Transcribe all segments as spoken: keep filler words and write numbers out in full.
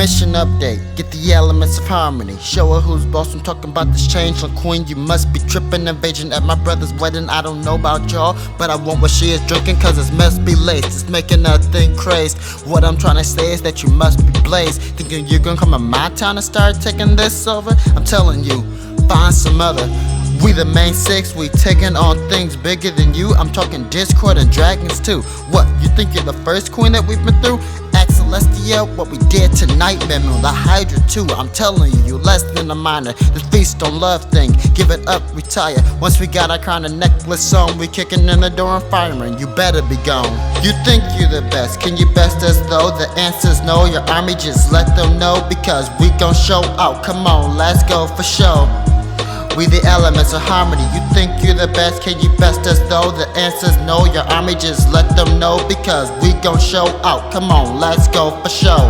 Mission update, get the elements of harmony. Show her who's boss, I'm talking about this changeling queen. You must be tripping, invasion at my brother's wedding. I don't know about y'all, but I want what she is drinking, cause it must be laced. It's making her think crazed. What I'm trying to say is that you must be blazed. Thinking you're gonna come to my town and start taking this over? I'm telling you, find some other. We the main six, we taking on things bigger than you. I'm talking Discord and dragons too. What, you think you're the first queen that we've been through? Ask Celestia what we did tonight, Memo. The Hydra too, I'm telling you, you less than a minor. The feast on love thing, give it up, retire. Once we got our crown and necklace on, we kicking in the door and firing. You better be gone. You think you're the best, can you best us though? The answer's no, your army just let them know, because we gon' show out. Come on, let's go for show. We the elements of harmony. You think you're the best, can you best us though? The answer's no, your army just let them know, because we gon' show out. Come on, let's go for show.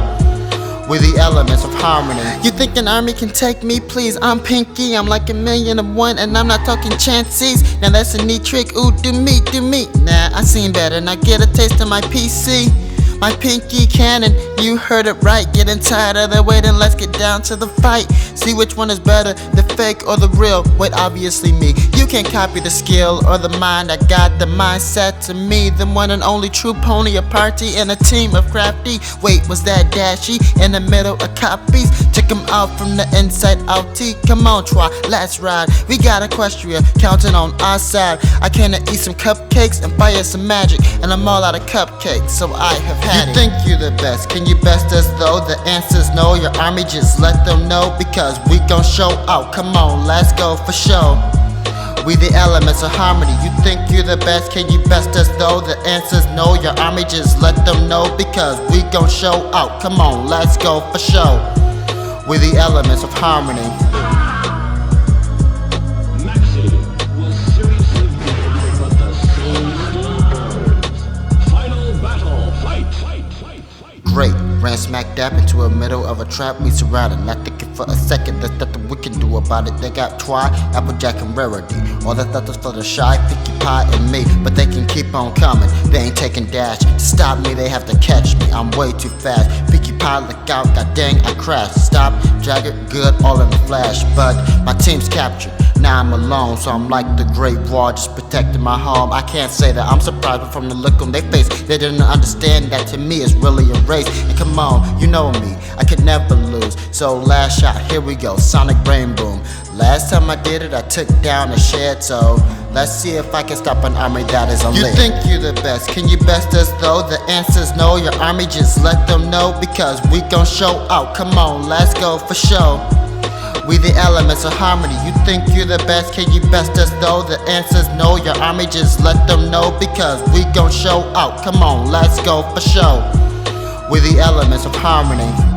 We the elements of harmony. You think an army can take me? Please, I'm Pinky, I'm like a million of one, and I'm not talking chances. Now that's a neat trick, ooh, do me, do me. Nah, I seen better, now get a taste of my P C. My pinky cannon, you heard it right. Getting tired of the waiting, let's get down to the fight. See which one is better, the fake or the real. Wait, obviously me. You can't copy the skill or the mind. I got the mindset to me, the one and only true pony. A party and a team of crafty. Wait, was that Dashy in the middle of copies? Check him out from the inside out. T, come on, try, let's ride. We got Equestria counting on our side. I came to eat some cupcakes and fire some magic, and I'm all out of cupcakes, so I have had. You think you're the best, can you best us though? The answer's no, your army just let them know, because we gon' show out. Come on, let's go for show. We the elements of harmony. You think you're the best, can you best us though? The answer's no, your army just let them know, because we gon' show out. Come on, let's go for show. We the elements of harmony. Great, ran smack dab into the middle of a trap. We surrounded, not thinking for a second. There's nothing we can do about it. They got Twi, Applejack, and Rarity. All the thudders for the shy, Pinkie Pie and me, but they can keep on coming. They ain't taking dash. To stop me, they have to catch me. I'm way too fast. Pinkie Pie, look out! God dang, I crashed. Stop, Jagger, good, all in the flash. But my team's captured. Now I'm alone, so I'm like the Great Wall, just protecting my home. I can't say that I'm surprised, but from the look on their face, they didn't understand that to me it's really a race. And come on, you know me, I could never lose. So last shot, here we go, sonic brain boom. Last time I did it, I took down a shed, so let's see if I can stop an army that is unlit. You think you're the best, can you best us though? The answer's no, your army just let them know, because we gon' show out. Come on, let's go for show. We the elements of harmony. You think you're the best, can you best us though? The answer's no, your army just let them know, because we gon' show out. Come on, let's go for show. We the elements of harmony.